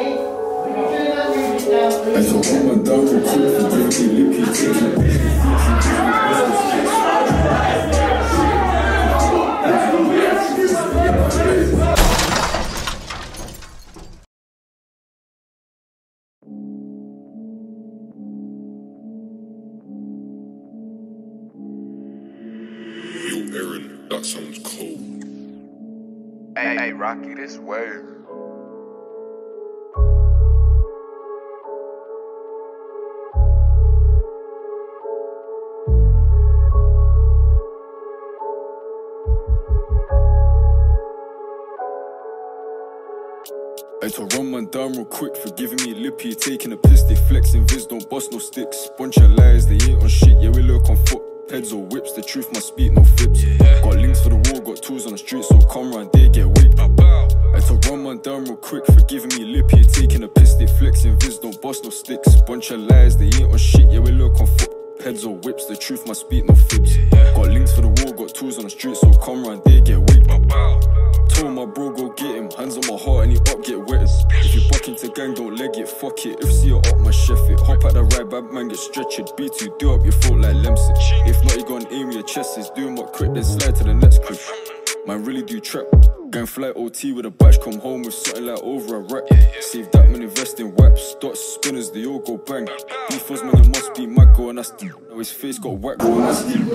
As a woman down real quick for drinking lippy, taking a piss. Yo, Aaron, that sounds cold. Hey, Rocky, this wave. I had to run man down real quick for giving me lippy, taking a piss. They flexing viz, don't bust no sticks. Bunch of lies, they ain't on shit, yeah we lurk on foot. Heads or whips, the truth must speak, no fibs. Got links for the wall, got tools on the street, so come round, they get weak. I had to run man down real quick for giving me lippy, taking a piss. They flexing viz, don't bust no sticks. Bunch of lies, they ain't on shit, yeah we lurk on foot. Heads or whips, the truth must speak, no fibs. Got links for the wall, got tools on the street, so come round, they get weak. Told my bro go get him, hands on my heart and he up get wetters. If you buck into gang, don't leg it, fuck it. If see you up, my chef it. Hop at the right, bad man get stretched. B2, do up your throat like Lemsip. If not, you gon' aim your chest. Is doing what quick, then slide to the next crib. Man really do trap. Gang fly OT with a batch, come home with something like over a rack. Save that man, invest in waps. Dots, spinners, they all go bang. Beefers, man, it must be my go and that's the. Now his face got whacked. Slap with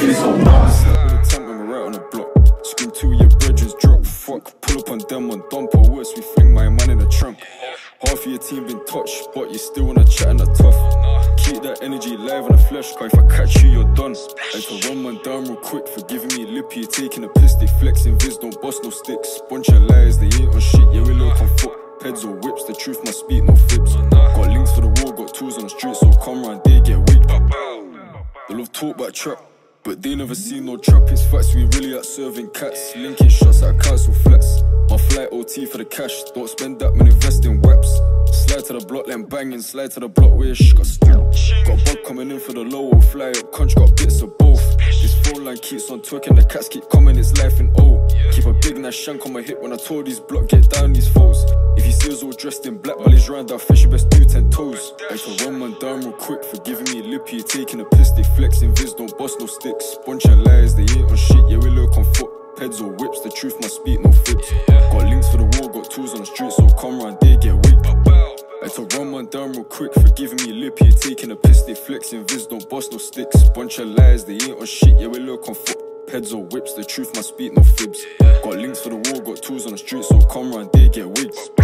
a tank when we're right on the block. Scream two of your brethrens drop, fuck. Pull up on them on dumper, worse we fling my man in the trunk. Half of your team been touched, but you still wanna chat and that tough. Keep that energy live on the flesh, cause if I catch you, you're done. I had to run man down real quick for giving me lippy, taking a piss. They flexing viz, don't bust no sticks. Bunch of lies, they ain't on shit, yeah we lurk on foot. Heads or whips, the truth must speak, no fibs. Got links for the wall, got tools on the street, so come round, they get weak. They love talk about trap, but they never seen no trap. It's facts, we really out serving cats. Linking shots at council flats. My flight OT for the cash. Don't spend that man, invest in waps. Slide to the block, then banging. Slide to the block where your got still. Got a bug coming in for the low. Fly up country, got bits of both. This phone line keeps on twerking, the cats keep coming, it's life in O. Keep a big nice shank on my hip when I told these block, get down these foes. If he sees all dressed in black while he's round that fish, you best do 10 toes. I used to run man down real quick for giving me lippy, taking a piss. They flexing viz, don't bust no sticks. Bunch of lies, they ain't on shit, yeah we lurk on foot. Heads or whips, the truth must speak, no fibs. Got links for the wall, got tools on the street, so come round, they get weak. I had to run man down real quick for giving me lippy, taking a piss. They flexing viz, don't bust no sticks. Bunch of lies, they ain't on shit, yeah we lurk on foot. Heads or whips, the truth must speak, no fibs. Got links for the wall, got tools on the street, so come round, they get weak.